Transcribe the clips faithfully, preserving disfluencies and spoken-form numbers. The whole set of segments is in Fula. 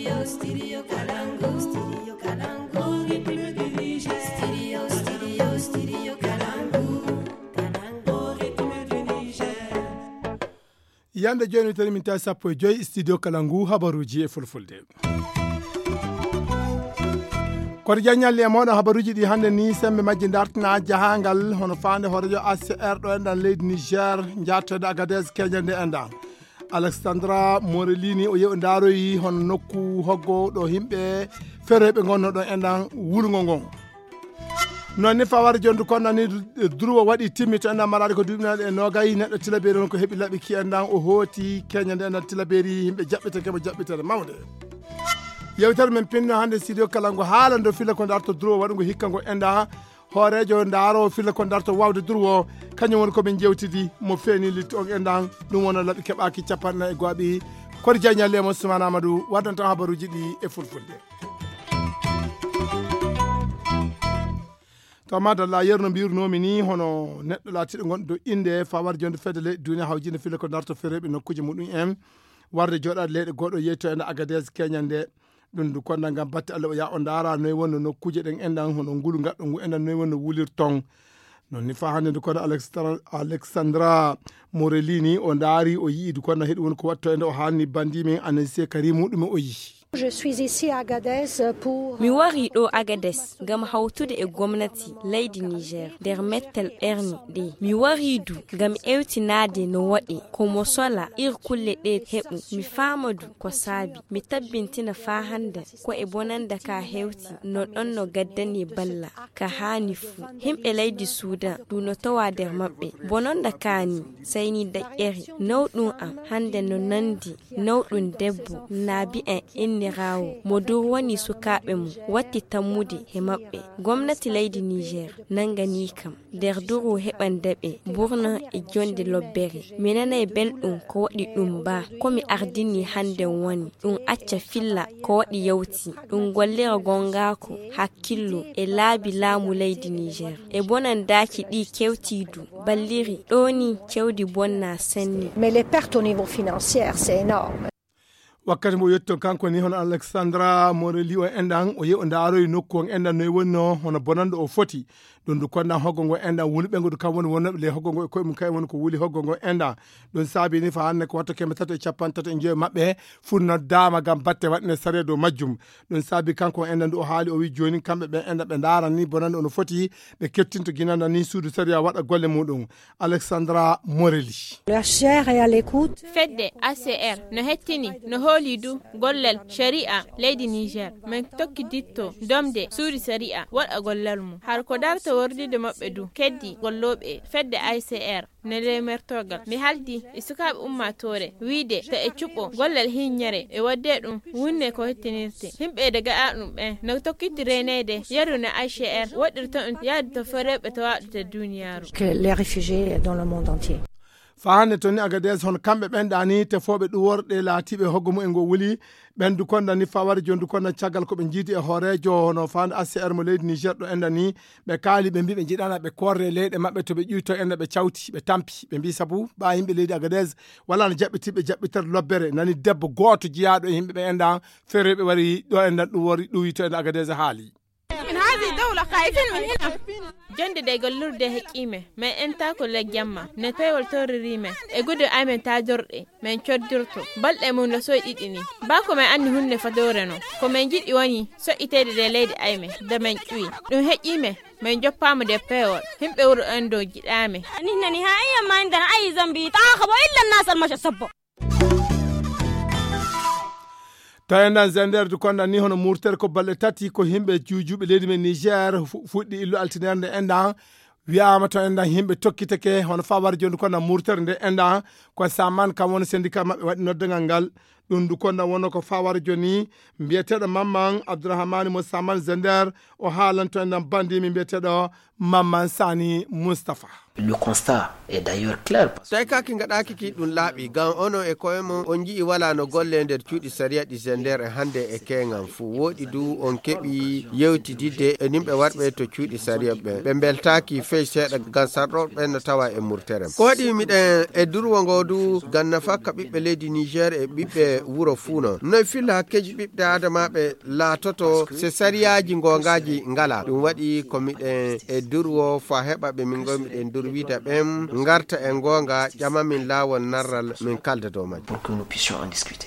Studio, studio Kalangu. Studio Kalangu. Ritme du Niger. Studio, studio, studio Kalangu. Kalangu. Ritme du Niger. Yanda joni tani min ta sappo e joyi studio Kalangu habaruji e fulfulde. Koto jañalli e moɗon habaruji ɗi hannde ni sembe majji dartina jahangal hono fande horejo A C R ɗo enɗan leydi Niger jattode Agadez keñande enɗan Alexandra Morelini o yew daroyi hono nokku hoggo ɗo himɓe fereɓe gonno ɗon enɗan wurgo ngon non ni fawar jondu konnani durwo waɗi timmi to enɗan marade ko duɓinaɗe e nogayi neɗɗo tilaberi on ko heeɓi laaɓi ki enɗan o hooti keñande enɗan tilaberi yimɓe jaɓɓete keɓe jaɓɓitere mawde yewtere men pinno hande studio Kalangu haalando filla ko darto durwo waɗugo hikka ngo enda hoorejo daaro filla ko darto wawde durwo kañum woni koɓe jewtidi mo feeni litti on endan ɗum wona laaɓi keɓaki capanɗe e gooɓi koto jañalle mo Soumana Amadou waddan tan habaruji ɗi e fulfulde to madalla yerno mbirnomi ni hono neɗɗo laatiɗo gonɗo dow inde fawar jonde fedde leydi duniya hawjinde filla ko darto fereɓe nokkuji muɗum en warde joɗade leyɗe goɗɗo yeyto ende Agadez keñande ɗum du konna ngam batte Allah o ya o ndaara noyi wonno nokkuje ɗen enɗan hono ngulu gaɗɗo ngu enɗan noyi wonno wulirton non ni fa hannde du kono Alexandra Morelini o ndaari o yii du konna heɗi woni ko watto ende o haalni bandimi Anissé Karimou ɗume o yii Je suis ici à Agadez pour... Mi wari ɗo Agadez ngam hawtude e gwamnati leydi Niger nder mettel ɓerni ɗe. Mi wari du ngam ewtinade no waɗi ko mo sola ir kulle ɗe heɓu. Mi famadu ko saabi. Mi tabbintina fa hande ko e bonanda ka hewti no ɗon no gaddani balla ka hani fu. Himɓe leydi Sudan du no tawa nder maɓɓe. Bononda kani sayni daƴƴeri nawɗum am hande no nandi nawɗum debbo naabi en inni rawo mo dow woni sukaɓe mum watti tammude he maɓɓe gomnati leydi Niger nangani kam nder duru heɓandaɓe burna e jonde lobbere mi nanay belɗum ko waɗi ɗum ba komi ardini hande woni ɗum acca filla ko waɗi yawti ɗum gollira gongako hakkillo e laabi laamu leydi Niger e bonandaki ɗi kewtidu balliri ɗoni kewdi bonna senni Mais les pertes au niveau financier, c'est énorme. wakkati mo yetto kanko ni hono Alexandra Moreli o enɗan o yehi o ndaaroyi nokku on enɗan noyi wonno hono bonande o foti ɗum du konnan hoggo ngo enɗan wulɓe ngo du kam woni wonnoɓe le hoggo ngo e koye mum kay woni ko wuli hoggo ngo enɗan ɗum saabi ni fa hannde ko watta keme tati e capan tati e joyi maɓɓe funno dama gam batte waɗine sare dow majjum ɗum saabi kanko enɗan du o haali o wi joni kamɓe ɓe enɗan ɓe ndaran ni bonande ono foti ɓe kettinto guinana ni suudu sariya waɗa golle muɗum Alexandra Moreli Le H C R est à l'écoute. Fedde A C R no hettini no hooli du gollal sharia leydi Niger min tokki ditto domde suudi sharia waɗa gollal mum har ko darta wordide maɓɓe du keddi golloɓe fedde A C R ne lemertogal mi haldi e sukaɓe ummatore wiide to e cuɓɓo gollal hiññere e wadde ɗum wunne ko hettinirte himɓe daga a ɗum ɓen no tokkiti renede yaru ne H C R waɗirta ɗum yaade to fereɓe to waɗute duniyaru Que les réfugiés dans le monde entier. fa hannde to ni Agadez hono kamɓe ɓenɗani tefoɓe ɗuworɗe laatiɓe hoggo mum e ngo wuli ɓendu konda ni fawari joni du konda caggal koɓe jiidi e hoorejo hono fande A C R mo leydi Niger ɗo enɗan ni ɓe kaali ɓe mbi ɓe jiɗana ɓe korre leyɗe maɓɓe to ɓe ƴuyto enɗa ɓe cawti ɓe tampi ɓe mbi sabu ɓa yimɓe leydi Agadez wala no jaɓɓitiɓe jaɓɓitere lobbere nani debbo goto jiyaɗo e yimɓe ɓe enɗan fereɓe wari ɗo enɗan ɗum wari ɗuyto enɗa Agadez haali jonde de gollurde heqqime min enta ko legjamma ne pewol torririme e gude amen ta jorɗe min coddirto balɗe mum no soyɗiɗi ni ba ko min anni hunde fadore no ko min jiɗi woni soƴƴitede de leydi ayme de min ƴuwi ɗum heqqime min joppama de pewol himɓe wuro en dow jiɗame ni nani ha ayyama indana ayi zambi ta khabo illa nasal masha sabbo to enɗan zender du konɗan ni hono murtere ko balɗe tati ko himɓe juujuɓe leydi men Niger fuɗɗi illu altinerde enɗan wiyama to enɗan himɓe tokkiteke hono fawar joni konɗan murtere nde enɗan ko Saman kam woni syndicat maɓɓe waɗi noddagal ngal ɗum du konɗan wonno ko fawar joni mbiyeteɗo Mamman Abdourahmane mo Saman Zender o haalan to enɗan bandimi mbiyeteɗo Mamman Sani Moustapha Le constat est d'ailleurs clair. Tay ka ki ngada ki dun labi gan ono e koyemo on ji wala no golle nder cuudi sariya di zender e hande e kengan fu wodi du on kebi yewti dide e nimbe warbe to cuudi sariya be be beltaki fe seda gan sarro be no tawa e murtere ko wadi miden e durwo ngodu ganna fakka bibbe leydi Niger e bibbe wuro funo no filla keji bibbe adama be la toto se sariyaji ngongaji ngala dum wadi ko miden e durwo fa heba be min gomi en durwita bem ngarta e ngonga jama min lawon narral min kalda do man pour que nous puissions en discuter.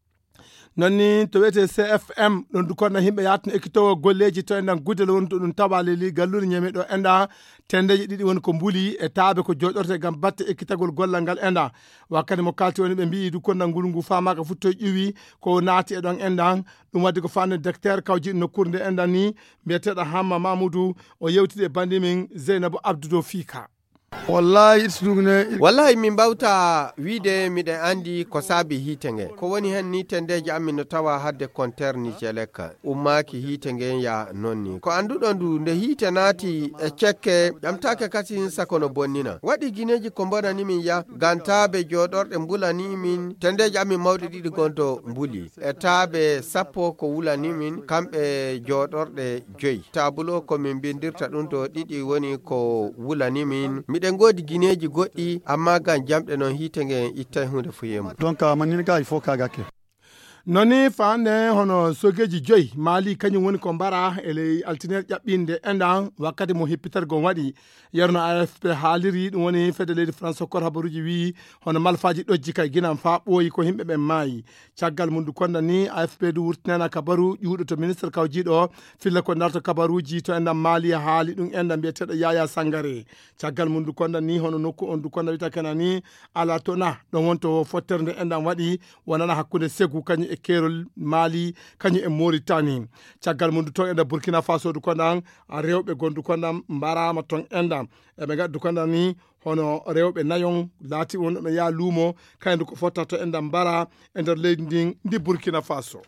nonni to wete C F M don du konna himbe yatno ekito golleji to endan gudel won to dun tabale li galluri nyeme do enda tendeji didi won ko mbuli e taabe ko jodorte gam batte ekitagol gollal ngal enda wakati mo kalti woni be mbi du konna ngulungu fama ka futto iwi ko naati e don endan dum wadde ko fane docteur kawji no kurde endan ni bieteda Hamma Mamoudou o yewtide bandi min Zainabou Abdou Fika. wallahi sugne wallahi min bawta wiide mi de andi ko sabi hitenge ko woni hen ni tendeje amin no tawa hadde compteur ni jeleka ummaki hitenge ya nonni ko andudo ndu nde hite naati e cekke damtake kasi sakono bonnina wadi gineji ko mbona ni min ya gantabe jodorde mbulani min tendeje amin mawde didi gonto mbuli e taabe sappo ko wulani min kambe jodorde joyi tabulo ko min bindirta dun to didi woni ko wulani min miden godi gineji goddi amma gan jamde non hitenge itta hunde fuyema donc manini ga il faut kaga ke noni fande hono sogeji joy mali kanyum woni ko mbara ele altiner jabbinde endan wakati mo hippitar gon wadi yerno A F P haaliri dum woni fede leydi France ko habaruji wi hono malfaji dojji kay ginam fa boyi ko himbe be mayi ciagal mundu konda ni A F P du wurtinana kabaru yudo to ministre kawjido filla ko darto kabaruji to endan mali haali dum endan bieteda Yaya Sangare ciagal mundu konda ni hono nokku on du konda wita kanani ala tona don wonto fotterde endan wadi wonana hakkunde segu kanyi e kerol Mali kanyi e Mauritanie ciagal mundu to enda Burkina Faso du kondan a rewbe gondu kondan mbarama ton endam e be gaddu kondan ni hono rewbe nayon lati won be ya lumo kayndo ko fotato endam mbara ender leydi ndin ndi Burkina Faso.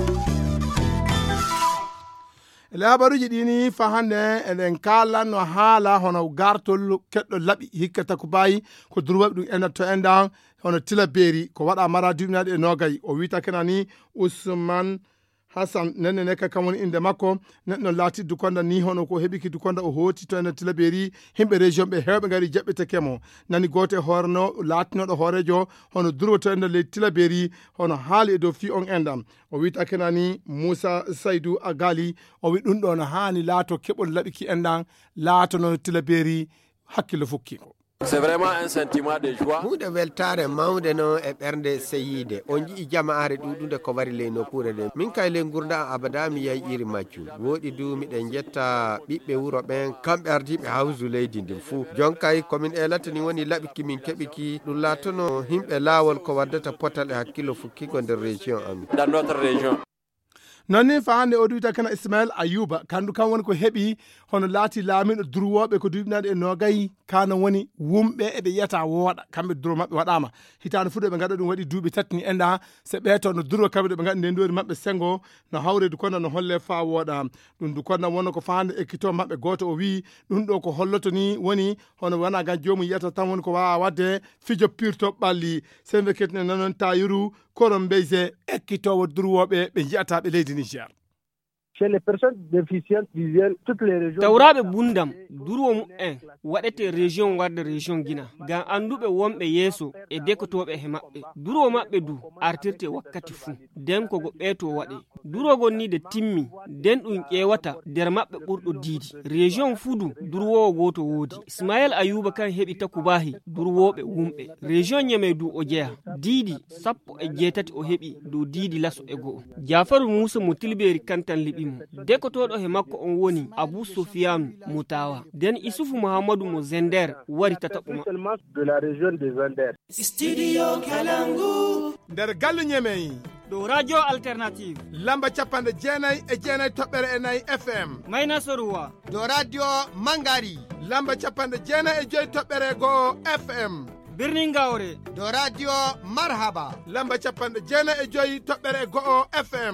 ele habaruji dini fa hande eden kala no hala hono gartol keddo labi hikkata ko bayi ko durwabe dum enda to enda hono tilaberi ko wada mara dumnaade e nogay o wita kenani Ousmane Hassan nenne neka kamon inde makko nenno lati du konda ni hono ko hebiki du konda o hoti to en tilaberi himbe region be hewbe ngari jabbete kemo nani gote horno latino do horejo hono durwoto en le tilaberi hono haali do fi on endam o wita kenani Moussa Saidou Agali o wi dun do no hani lato kebol labiki endan lato no tilaberi hakkilo fukki. C'est vraiment un sentiment de joie. Hude weltare mawde no e bernde seyide on ji jamaare dudunde ko wari le no kure de min kay le gurda abada mi yai iri maccu wodi du mi den jetta bibbe wuro ben kambe ardibe hawzu leydi ndin fu jonkay komin e latani woni labiki min kebiki dum latono himbe lawol ko waddata potal e hakkilo fukki gonde region am dans notre région. nonni faande o duwita kana Ismail Ayuba kandu kan woni ko hebi hono laati laamido durwobe ko dubnaade e nogay kana woni wumbe e be yata woda kambe duro mabbe wadama hitande fudo be ngado dum wadi duubi tatni enda se beto no duro kambe be ngade ndori mabbe sengo no hawre du kono no holle fa woda dum du kono wono ko faande ekito mabbe goto o wi dum do ko holloto ni woni hono wana ga jomu yata tan woni ko wa wadde fijo pirto balli sembe ketne nanon tayuru korom beyse ekito wo durwobe be yata be leydi Niger. Chez les personnes déficientes visuelles, toutes les régions. Tawrabe bundam durwo mu en wadete region wadde region gina ga andube wombe yeso e dekotobe he mabbe durwo mabbe du artirte wakkati fu den ko go beto wade durwo gonni de timmi den dun ƴewata der mabbe burdo didi region fudu durwo goto wodi Ismail Ayuba kan hebi takubahi durwobe wumbe region nyeme du o jeya didi sappo e jetati o hebi do didi laso e go Jafaru Musa Mutilberi kantan libi dekotodo he makko on woni Abou Soufiane Moutawa den Isufu Muhammadu mo Zender wari tatabuma de la région de Zender. Studio Kalangu der galu nyemei do radio alternative lamba chapande jenay e jenay tobere e nay F M mayna soruwa do radio Mangari lamba chapande jenay e joy tobere go F M birnin Gawre do radio Marhaba lamba chapande jenay e joy tobere go F M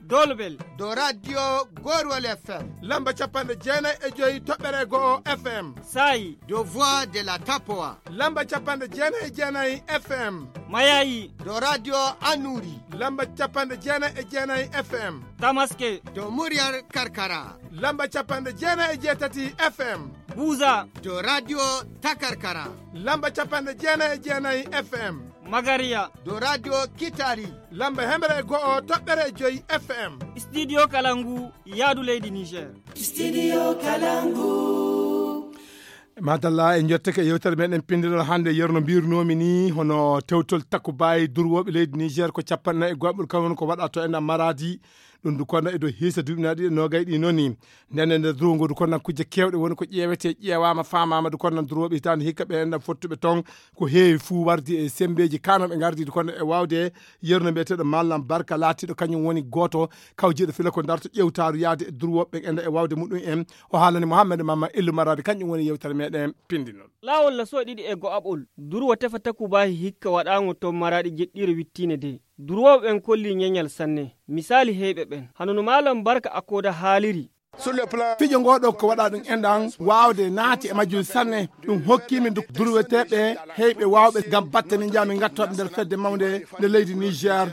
dolbel do radio gorwal F M lamba capanɗe jeenay e joyi toɓɓere go'o F M sayi do voix de la tapoa lamba capanɗe jeenay e jeenay F M mayayi do radio Anuri lamba capanɗe jeenay e jeenay F M tamaske do muryar karkara lamba capanɗe jeenay e jeetati F M buza do radio takarkara lamba capanɗe jeenay e jeenay F M magariya do radio Kitari lamba hemre go'o toɓɓere joyi F M studio kalangu yaadu leydi Niger studio kalangu madalla en jottake yewtere meɗen pindinol hande yerno mbirnomi ni hono tewtol takkubayi durwoɓe leydi Niger ko capanɗe e goɓɓol kamen ko waɗa to enɗam maradi ɗum du kono eɗo hiisa duɓinaɗi nogay ɗi noni ndenen nder durgo du kono kujje kewɗe woni ko ƴewete ƴewama famama du kono durwoɓe hitande hikka ɓe enɗam fottuɓe ton ko heewi fuu wardi e sembeji kanoɓe gardi du kono e wawde yerno mbiyeteɗo mallam barka laatiɗo kañum woni goto kawjiɗo fila ko darto ƴewtaru yaade e durwoɓe enda e wawde muɗum en o haalani Mouhamed Mamma Illu Maradi kañum woni yewtere meɗen pindinol lawol la so ɗiɗi e go'aɓol durwo tefa takubahi hikka waɗago to Maradi jeɗɗire wittine de durwoɓe ɓen kolli ñeñal sanne misali heeɓe ɓen hanono malam barka akoda haaliri fijo ngoɗo ko waɗa ɗum enɗan wawde naati e majjum sanne ɗum hokkimi durweteɓe heyɓe wawɓe gam batte min jami gattoɓe nder fedde mawde nde leydi Niger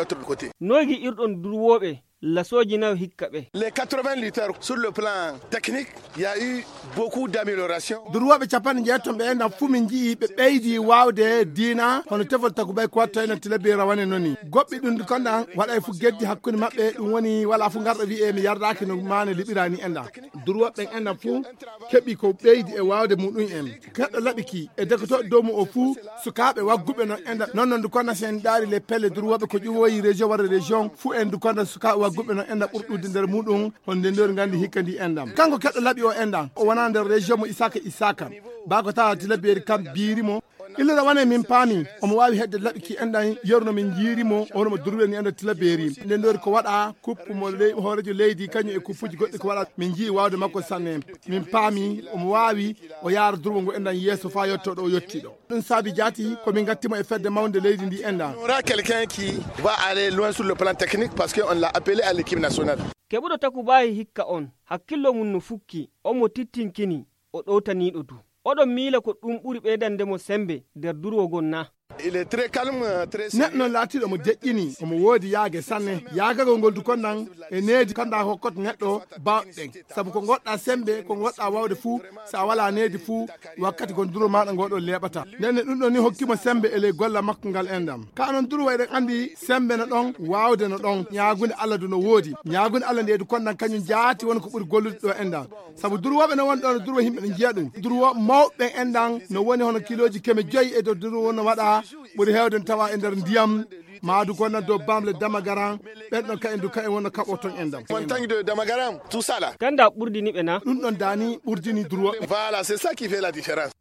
noygi irɗon durwoɓe lasoji naw hikka ɓe les quatre-vingts lutteurs sur le plan technique il y a eu beaucoup d'amélioration durwoɓe capanɗe jeetom ɓe enɗam fuu min jii ɓe ɓeydi wawde diina hono tefol takubay ko watta enen tilabi rawane noni goɓɓe ɗum konɗan waɗay fu geddi hakkude mabɓe ɗum woni wala fu garɗo wiye mi yardaki no mane liɓirani enɗam durwoɓe enɗam fuu keeɓi ko ɓeydi e wawde muɗum en keɗɗo laɓiki e dekotoɗo dow mu o fuu sukaɓe wagguɓe no enɗam non noon du konɗan sen ɗaari les pelle durwoɓe ko ƴuwoyi région wara région fuu en du konɗan sukaɓe guɓɓe no enɗam ɓurɗude nder muɗum hon nde nder gandi hikka ndi enɗam kanko keɗɗo laaɓi o enɗam o wona nder région mo Isaka Isaka bako tawa tilaberi kam biirimo ille rawane min paami omo wawi hedde laɓiki enɗan yerno min jiirimo onomo durwe ni ender tilaberi nde nder ko waɗa kuppu mo ley hoorejo leydi kañum e kuppuji goɗɗi ko waɗa min jii wawde makko sanne min paami omo wawi o yaara durwo ngo enɗan yeeso fa yettoɗo o yettiɗo ɗum saabi jaati komin gattimo e fedde mawde leydi ndi enɗan on aura quelqu'un qui va aller loin sur le plan technique parce que on l'a appelé à l'équipe nationale keɓuɗo takubayi hikka on hakkillo mum no fukki omo tittinkini o ɗowtaniɗo du oɗon miila ko ɗum ɓuri ɓeydandemo sembe nder durwogol na il est très calme très neɗɗo laatiɗo mo deƴƴini omo woodi yaage sanne yaagagol ngol du konnan e needi kanda hokkot neɗɗo bawɗen saabu ko goɗɗa sembe ko goɗɗa wawde fuu sa wala needi fuu wakkati kon duro maɗa ngoɗo leɓata nenne ɗum ɗon ni hokkimo sembe e ley golla makko ngal enɗam ka noon duro eɗen andi sembe no ɗon wawde no ɗon ñaagunde Allah du no woodi ñaagunde Allah nde du konnan kañum jaati woni ko ɓuri gollude ɗo enɗam saabu durwoɓe no woni ɗo no durwo yimɓe ne jiiya ɗum durwo mawɓe enɗam no woni hono kiloji keme joyyi e dow durwo no waɗa ɓuri hewde tawa e nder ndiyam maadu gonna dow bamle damagaran ɓenɗon ka en du ka en wonno kaɓo ton enɗam montagne de damagaran tout ça là ganda ɓurdini ɓe na ɗum ɗon dani ɓurdini durwoɓe voilà c'est ça qui fait la différence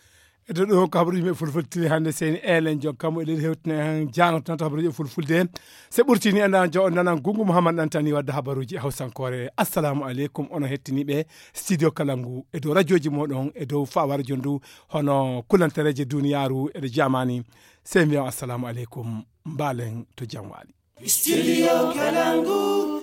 eto ɗo ko habaruji me fulfulde hannde seni elen jon kam eɗen hewtine hen jangoto tan to habaruji fulfulde se ɓurtini enɗan jo on nanan Gungu Mouhamad ɗantani wadde habaruji hawsankore assalamu aleykum ono hettiniɓe studio Kalangu e dow radio ji moɗon e dow fawara jondu hono kulantareje duniyaru eɗo jamani se mbiyan assalamu aleykum mbalen to jam waali studio Kalangu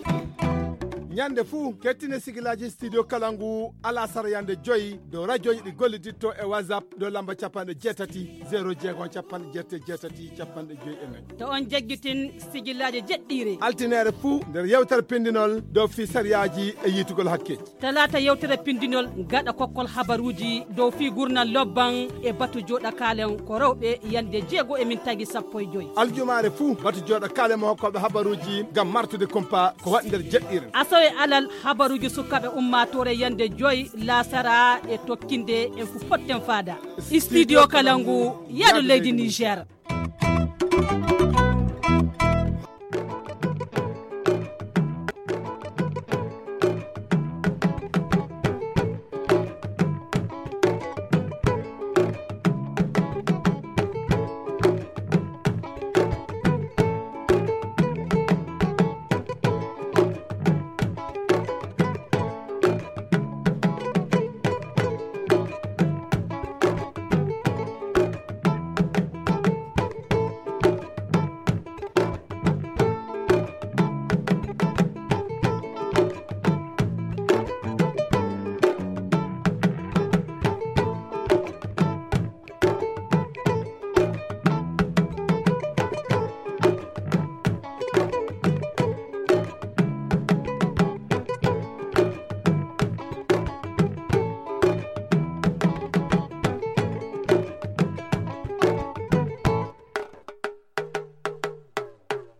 ñande fuu kettine sigilaji studio Kalangu ala sara yande joyi dow radio ji ɗi golliditto e whatsapp dow lamba capanɗe jeetati zéro jeegom capanɗe jeette jeetati capanɗe joyi e nayyi to on jagguitin sigillaji jeɗɗiri altinere fuu nder yewtere pindinol dow fi sariyaji e yitugol hakkeji talata yewtere pindinol gaɗa kokkol habaruji dow fi gurnal lobban e batu joɗa kalen ko rewɓe yande jeego e min tagui sappo e joyyi aljumare fuu batu joɗa kalen mo hokkoɓe habaruji gam martude compa ko waɗi nder jeɗɗire asowe alal habaruji sukaɓe ummatore yande joyi lasara e tokkinde en fu potten fada studio Kalangu yaɗo leydi Niger.